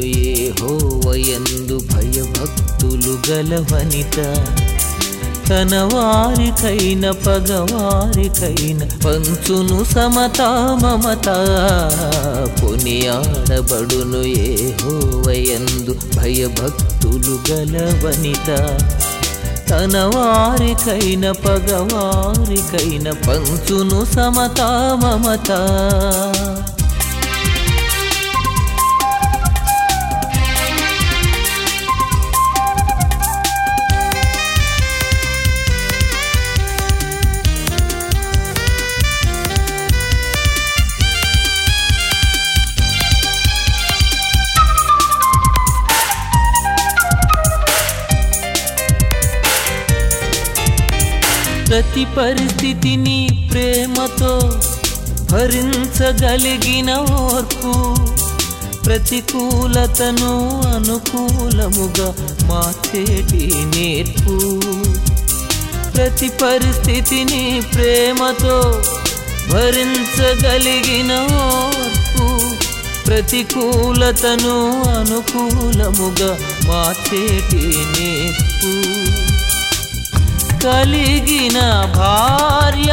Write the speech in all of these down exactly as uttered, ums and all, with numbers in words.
యెహోవాయందు భయభక్తులు గల వనిత తన వారికైన పగవారికైన పంచును సమతా మమత కొనియాడబడును యెహోవాయందు భయభక్తులు గల వనిత తన వారికైన పగవారికైన పంచును సమతా మమత ప్రతి పరిస్థితిని ప్రేమతో భరించగలిగిన ఓర్పు ప్రతికూలతను అనుకూలముగా మార్చేటి నేర్పు ప్రతి పరిస్థితిని ప్రేమతో భరించగలిగిన ఓర్పు ప్రతికూలతను అనుకూలముగా మార్చేటి నేర్పు కలిగిన భార్య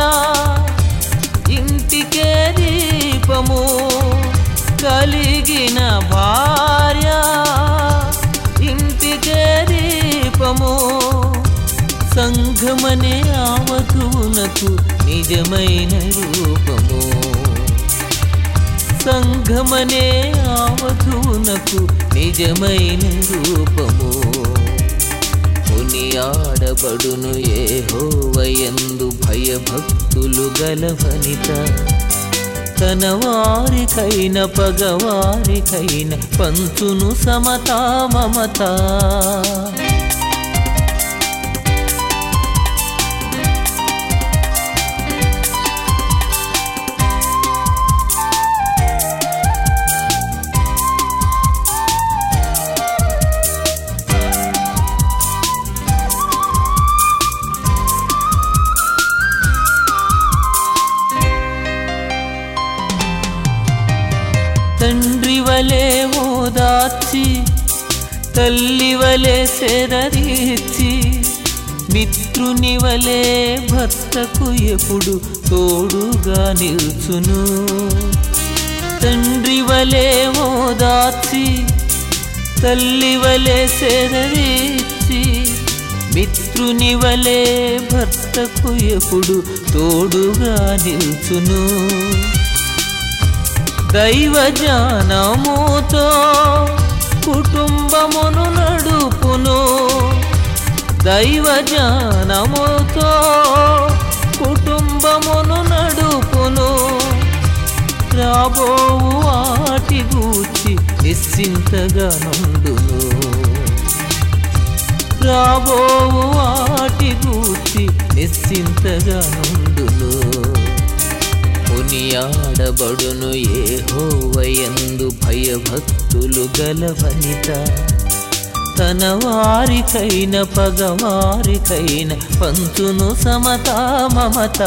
ఇంటికే దీపము కలిగిన భార్య ఇంటికే దీపము సంఘమనే ఆవధువునకు నిజమైన రూపము సంఘమనే ఆవధువునకు నిజమైన రూపము కొనియాడబడును యెహోవాయందు భయభక్తులు గల వనిత తన వారికైన పగవారికైన పంచును సమతా మమత తండ్రి వలె ఓదార్చి తల్లి వలె సెదరీర్చి మిత్రుని వలె భర్తకు ఎప్పుడు తోడుగా నిల్చును తండ్రి వలె ఓదార్చి తల్లి వలె సెదరీర్చి మిత్రుని వలె భర్తకు ఎప్పుడు తోడుగా నిల్చును దైవ జ్ఞానముతో కుటుంబమును నడుపును దైవ జ్ఞానముతో కుటుంబమును నడుపును రాబోవు వాటి గూర్చి నిశ్చింతగా నుండును రాబోవు వాటి గూర్చి నిశ్చింతగా నుండును కొనియాడబడును యెహోవాయందు భయభక్తులు గల వనిత తన వారికైన పగవారికైన పంచును సమతా మమత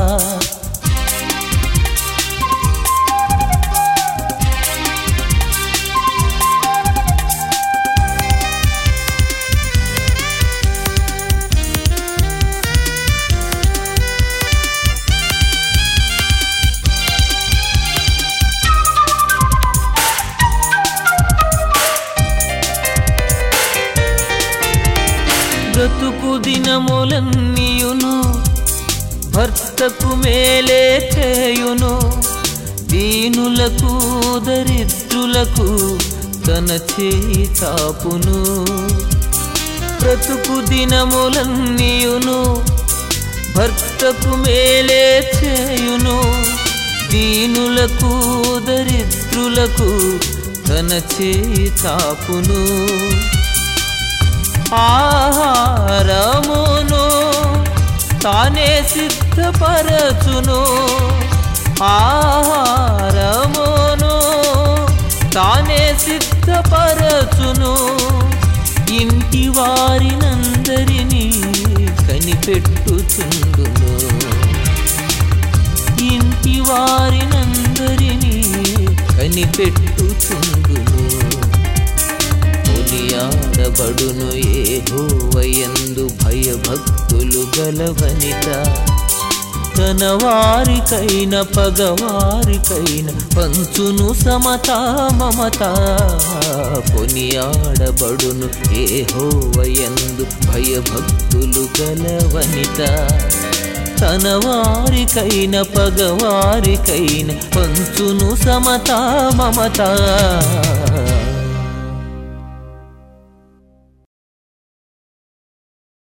బ్రతుకు దినములన్నీయును భర్తకు మేలే చేయును దీనులకు దరిద్రులకు తన చేయి చాపును బ్రతుకు దినములన్నీయును భర్తకు మేలే చేయును దీనులకు దరిద్రులకు తన చేయి చాపును ఆహారమును తానే సిద్ధపరచును ఆహారమును తానే సిద్ధపరచును ఇంటి వారినందరినీ కనిపెట్టుచుండును ఇంటి వారినందరినీ కనిపెట్టుచుండును కొనియాడబడును యెహోవాయందు భయభక్తులు గల వనిత. తన వారికైన పగవారికైన పంచును సమత మమత. కొనియాడబడును యెహోవాయందు భయభక్తులు గల వనిత. తన వారికైన పగవారికైన పంచును సమత మమత.